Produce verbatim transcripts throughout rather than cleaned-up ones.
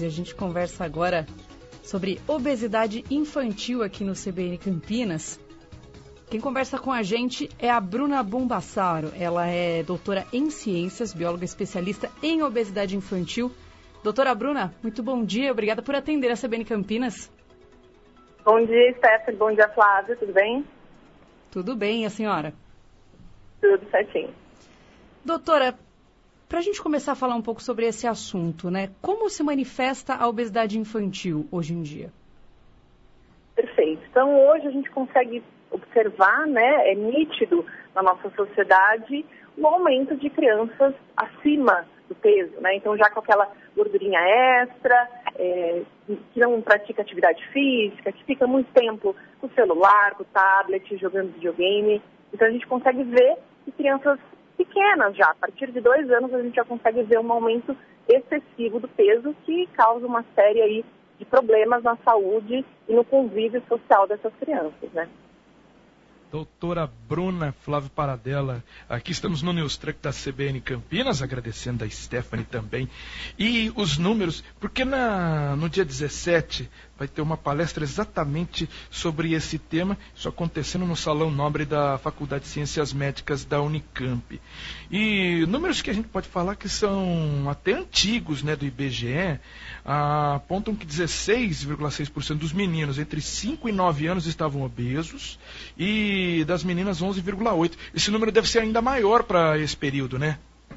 e a gente conversa agora sobre obesidade infantil aqui no C B N Campinas. Quem conversa com a gente é a Bruna Bombassaro. Ela é doutora em ciências, bióloga especialista em obesidade infantil. Doutora Bruna, muito bom dia. Obrigada por atender a C B N Campinas. Bom dia, Stephanie. Bom dia, Flávia. Tudo bem? Tudo bem, e a senhora? Tudo certinho. Doutora, para a gente começar a falar um pouco sobre esse assunto, né? Como se manifesta a obesidade infantil hoje em dia? Perfeito. Então, hoje a gente consegue observar, né, é nítido na nossa sociedade o aumento de crianças acima do peso, né? Então, já com aquela gordurinha extra, é, que não pratica atividade física, que fica muito tempo com o celular, com o tablet, jogando videogame. Então, a gente consegue ver que crianças pequenas já, a partir de dois anos, a gente já consegue ver um aumento excessivo do peso que causa uma série aí de problemas na saúde e no convívio social dessas crianças, né? Doutora Bruna Flávio Paradella, aqui estamos no News Truck da C B N Campinas, agradecendo a Stephanie também. E os números, porque na, no dia dezessete vai ter uma palestra exatamente sobre esse tema, isso acontecendo no Salão Nobre da Faculdade de Ciências Médicas da Unicamp. E números que a gente pode falar que são até antigos, né, do I B G E, apontam que dezesseis vírgula seis por cento dos meninos entre cinco e nove anos estavam obesos e das meninas onze vírgula oito por cento. Esse número deve ser ainda maior para esse período, né?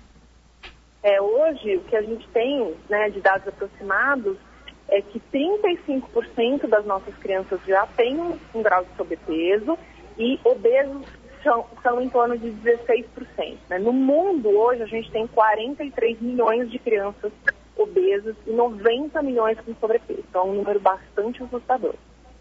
É, hoje, o que a gente tem, né, de dados aproximados é que trinta e cinco por cento das nossas crianças já têm um, um grau de sobrepeso e obesos são, são em torno de dezesseis por cento. Né? No mundo, hoje, a gente tem quarenta e três milhões de crianças obesas e noventa milhões com sobrepeso. Então, é um número bastante assustador.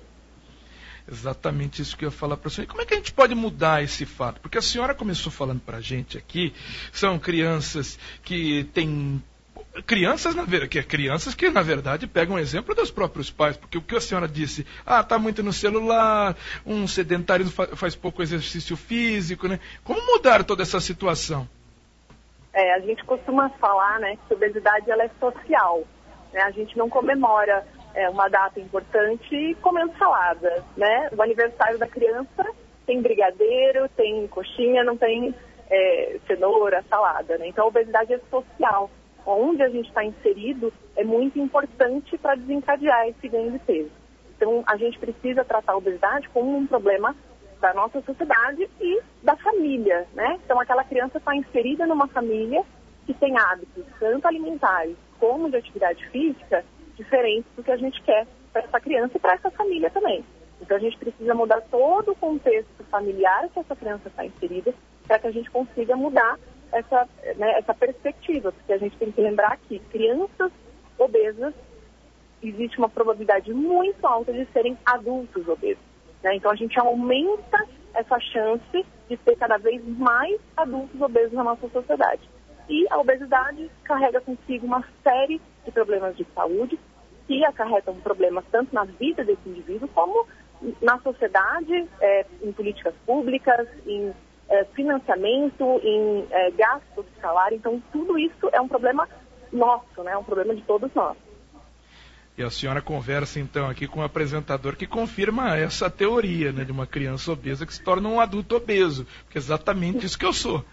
Exatamente isso que eu ia falar para a senhora. Como é que a gente pode mudar esse fato? Porque a senhora começou falando para a gente aqui, são crianças que têm... Crianças, na verdade, que é crianças que, na verdade, pegam exemplo dos próprios pais, porque o que a senhora disse, ah, tá muito no celular, um sedentário faz pouco exercício físico, né? Como mudar toda essa situação? É, a gente costuma falar, né, que a obesidade ela é social, né? A gente não comemora é, uma data importante comendo salada, né? O aniversário da criança tem brigadeiro, tem coxinha, não tem é, cenoura, salada, né? Então a obesidade é social. Onde a gente está inserido é muito importante para desencadear esse ganho de peso. Então, a gente precisa tratar a obesidade como um problema da nossa sociedade e da família, né? Então, aquela criança está inserida numa família que tem hábitos, tanto alimentares como de atividade física, diferentes do que a gente quer para essa criança e para essa família também. Então, a gente precisa mudar todo o contexto familiar que essa criança está inserida para que a gente consiga mudar Essa, né, essa perspectiva, porque a gente tem que lembrar que crianças obesas, existe uma probabilidade muito alta de serem adultos obesos, né? Então a gente aumenta essa chance de ter cada vez mais adultos obesos na nossa sociedade. E a obesidade carrega consigo uma série de problemas de saúde que acarretam problemas tanto na vida desse indivíduo como na sociedade, é, em políticas públicas, em financiamento, em é, gasto hospitalar. Então, tudo isso é um problema nosso, né? É um problema de todos nós. E a senhora conversa, então, aqui com o apresentador que confirma essa teoria, né, de uma criança obesa que se torna um adulto obeso, porque é exatamente isso que eu sou.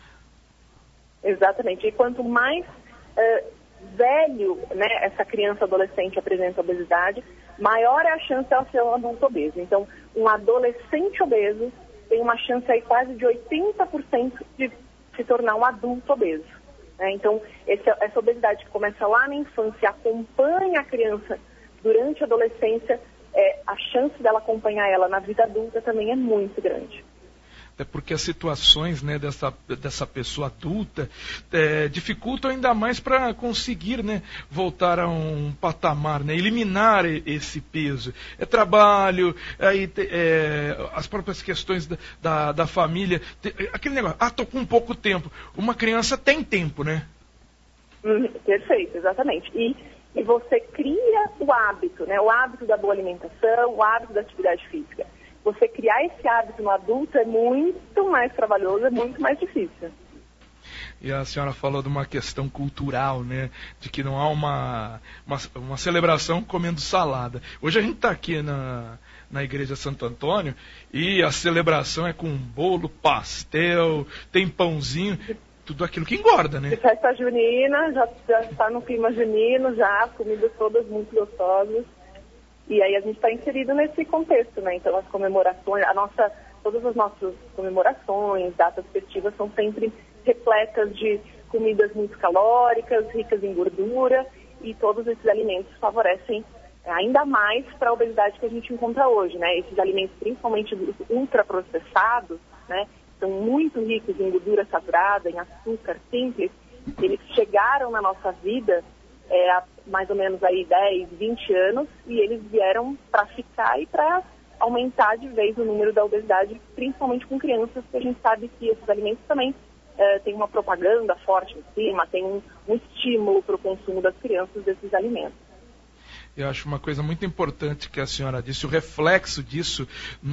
Exatamente. E quanto mais é, velho, né, essa criança adolescente apresenta obesidade, maior é a chance de ela ser um adulto obeso. Então, um adolescente obeso tem uma chance aí quase de oitenta por cento de se tornar um adulto obeso, né? Então, esse, essa obesidade que começa lá na infância, acompanha a criança durante a adolescência, é, a chance dela acompanhar ela na vida adulta também é muito grande. Até porque as situações, né, dessa, dessa pessoa adulta é, dificultam ainda mais para conseguir, né, voltar a um patamar, né, eliminar esse peso. É trabalho, aí, é, as próprias questões da, da, da família, aquele negócio, ah, tô com pouco tempo. Uma criança tem tempo, né? Hum, perfeito, exatamente. E, e você cria o hábito, né, o hábito da boa alimentação, o hábito da atividade física. Você criar esse hábito no adulto é muito mais trabalhoso, é muito mais difícil. E a senhora falou de uma questão cultural, né? De que não há uma, uma, uma celebração comendo salada. Hoje a gente está aqui na, na Igreja Santo Antônio e a celebração é com bolo, pastel, tem pãozinho, tudo aquilo que engorda, né? De festa junina, já, já está no clima junino, já, comidas todas muito gostosas. E aí a gente está inserido nesse contexto, né? Então as comemorações, a nossa, todas as nossas comemorações, datas festivas são sempre repletas de comidas muito calóricas, ricas em gordura, e todos esses alimentos favorecem ainda mais para a obesidade que a gente encontra hoje, né? Esses alimentos, principalmente ultraprocessados, né? São muito ricos em gordura saturada, em açúcar simples. Eles chegaram na nossa vida é, há mais ou menos aí dez, vinte anos, e eles vieram para ficar e para aumentar de vez o número da obesidade, principalmente com crianças, porque a gente sabe que esses alimentos também é, têm uma propaganda forte em cima, tem um, um estímulo para o consumo das crianças desses alimentos. Eu acho uma coisa muito importante que a senhora disse, o reflexo disso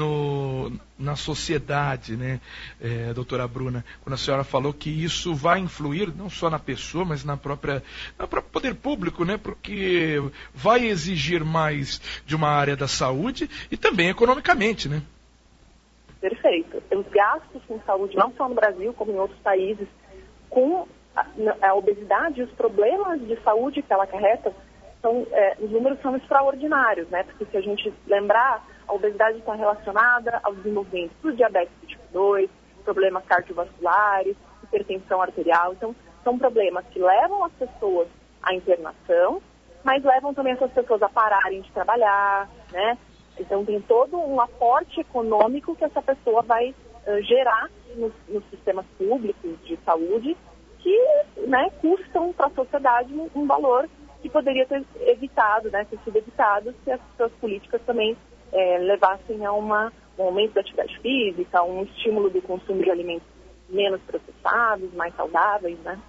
no, na sociedade, né, é, doutora Bruna, quando a senhora falou que isso vai influir não só na pessoa, mas na própria, no próprio poder público, né, porque vai exigir mais de uma área da saúde e também economicamente, né? Perfeito. Os gastos com saúde, não só no Brasil, como em outros países, com a, a obesidade e os problemas de saúde que ela acarreta, São, é, os números são extraordinários, né? Porque se a gente lembrar, a obesidade está relacionada ao desenvolvimento do diabetes tipo dois, problemas cardiovasculares, hipertensão arterial. Então, são problemas que levam as pessoas à internação, mas levam também essas pessoas a pararem de trabalhar, né? Então, tem todo um aporte econômico que essa pessoa vai uh, gerar nos, nos sistemas públicos de saúde que, né, custam para a sociedade um, um valor que poderia ter evitado, né, ter sido evitado se as suas políticas também é, levassem a uma, um aumento da atividade física, um estímulo do consumo de alimentos menos processados, mais saudáveis, né?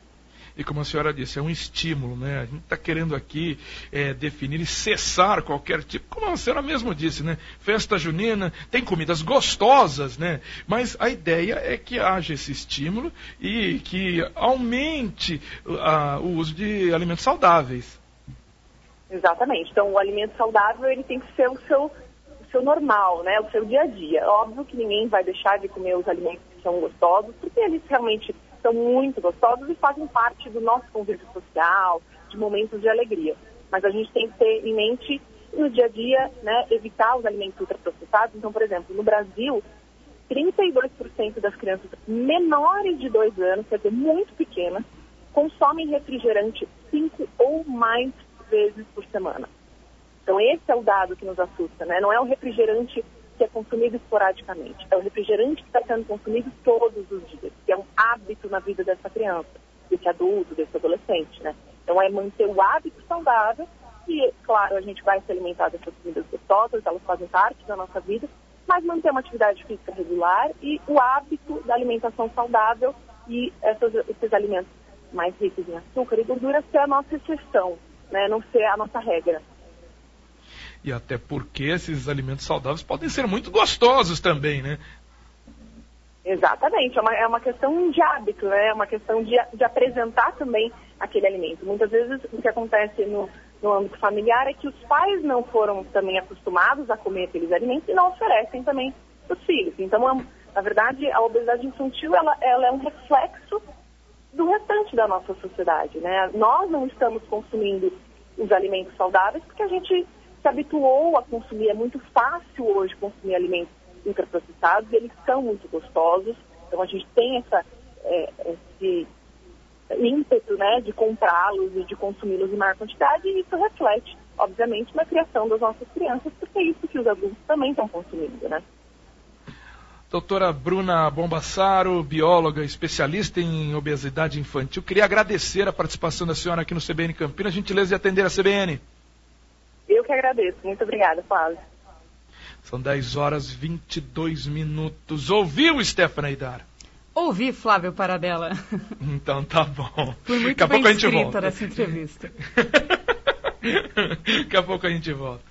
E como a senhora disse, é um estímulo, né? A gente está querendo aqui é, definir e cessar qualquer tipo, como a senhora mesmo disse, né? Festa junina, tem comidas gostosas, né? Mas a ideia é que haja esse estímulo e que aumente a, o uso de alimentos saudáveis. Exatamente. Então, o alimento saudável, ele tem que ser o seu, o seu normal, né? O seu dia a dia. Óbvio que ninguém vai deixar de comer os alimentos que são gostosos, porque eles realmente são muito gostosos e fazem parte do nosso convívio social, de momentos de alegria. Mas a gente tem que ter em mente, no dia a dia, né, evitar os alimentos ultraprocessados. Então, por exemplo, no Brasil, trinta e dois por cento das crianças menores de dois anos, quer dizer, muito pequenas, consomem refrigerante cinco ou mais vezes por semana. Então, esse é o dado que nos assusta, né? Não é um refrigerante que é consumido esporadicamente. É o refrigerante que está sendo consumido todos os dias, que é um hábito na vida dessa criança, desse adulto, desse adolescente, né? Então é manter o hábito saudável e, claro, a gente vai se alimentar dessas comidas gostosas, elas fazem parte da nossa vida, mas manter uma atividade física regular e o hábito da alimentação saudável e essas, esses alimentos mais ricos em açúcar e gordura ser a nossa exceção, né? Não ser a nossa regra. E até porque esses alimentos saudáveis podem ser muito gostosos também, né? Exatamente, é uma, é uma questão de hábito, né? É uma questão de, de apresentar também aquele alimento. Muitas vezes o que acontece no, no âmbito familiar é que os pais não foram também acostumados a comer aqueles alimentos e não oferecem também para os filhos. Então, na verdade, a obesidade infantil ela, ela é um reflexo do restante da nossa sociedade, né? Nós não estamos consumindo os alimentos saudáveis porque a gente se habituou a consumir. É muito fácil hoje consumir alimentos ultraprocessados, eles são muito gostosos, então a gente tem essa, é, esse ímpeto, né, de comprá-los e de consumi-los em maior quantidade, e isso reflete, obviamente, na criação das nossas crianças, porque é isso que os adultos também estão consumindo, né? Doutora Bruna Bombassaro, bióloga, especialista em obesidade infantil, queria agradecer a participação da senhora aqui no C B N Campinas, gentileza de atender a C B N. Eu que agradeço. Muito obrigada, Flávio. São dez horas e vinte e dois minutos. Ouviu, Stephanie Aidar? Ouvi, Flávio Paradella. Então tá bom. Fui muito Daqui a bem pouco a gente escrita volta. nessa entrevista. Daqui a pouco a gente volta.